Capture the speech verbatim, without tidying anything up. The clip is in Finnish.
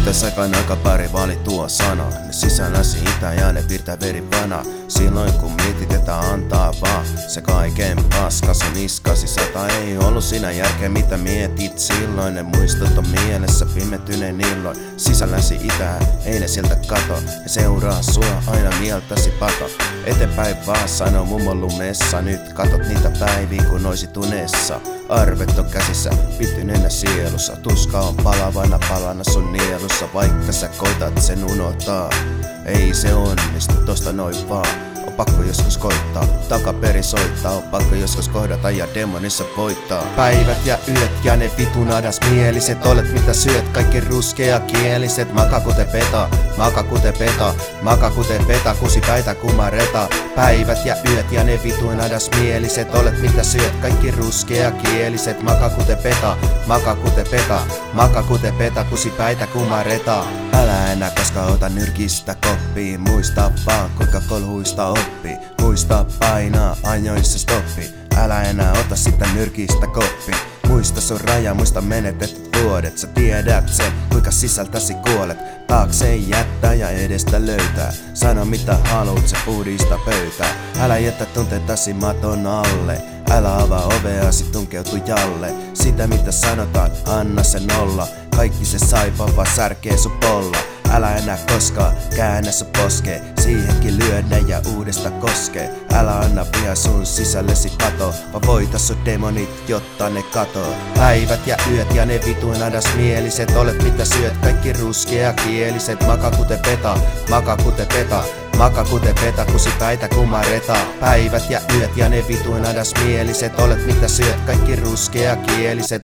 Pyytä sekaan aika pari valittua sana. Ne sisälläsi itä ja ne piirtää verivana. Silloin kun mietit, että antaa vaan se kaiken paska sun niskasi sata. Ei ollut siinä järkeä mitä mietit silloin. Ne muistot on mielessä pimettyneen illoin. Sisälläsi itä, ei ne sieltä kato. Ne seuraa sua aina mieltäsi pato. Eteenpäin vaan sanoo mummo lumessa. Nyt katot niitä päiviä kun oisit unessa. Arvet on käsissä, pittyneenä sielussa. Tuska on palavana palana sun nielussa. Vaikka sä koitat sen unohtaa, ei se onnistu tosta noin vaan. On pakko joskus koittaa, takaperi soittaa. On pakko joskus kohdata ja demonissa voittaa. Päivät ja yöt ja ne vitun adas mieliset. Olet mitä syöt, kaikki ruskea kieliset. Maka kute peta, maka kute peta, maka kute peta, kusi päitä kumareta. Päivät ja yöt ja ne vitun adas mieliset. Olet mitä syöt, kaikki ruskea kieliset. Maka kute peta, maka kute peta, maka kute peta, kusi päitä kumareta. Älä enää koska ota nyrkistä koppiin. Muista vaan kuinka kolhuista oppii. Muista painaa ajoissa stoppi. Älä enää ota sitä nyrkistä koppi. Muista sun raja, muista menetetyt vuodet. Sä tiedät sen, kuinka sisältäsi kuolet. Taakse jättää ja edestä löytää. Sano mitä haluut, se puhdista pöytää. Älä jätä tunteitasi maton alle. Älä avaa oveasi tunkeutujalle. Sitä mitä sanotaan, anna se nolla. Kaikki se saipa vaan särkee sun polla. Älä enää koskaan käännä sun poskee. Siihenkin lyödä ja uudesta koskee. Älä anna pian sun sisällesi pato. Vaan voita sun demonit, jotta ne katoo. Päivät ja yöt ja ne vitun adas mieliset. Olet mitä syöt, kaikki ruskea kieliset. Maka kute peta, maka kute peta, maka kute peta, kusi päitä kumareta. Päivät ja yöt ja ne vitun adas mieliset. Olet mitä syöt, kaikki ruskea kieliset.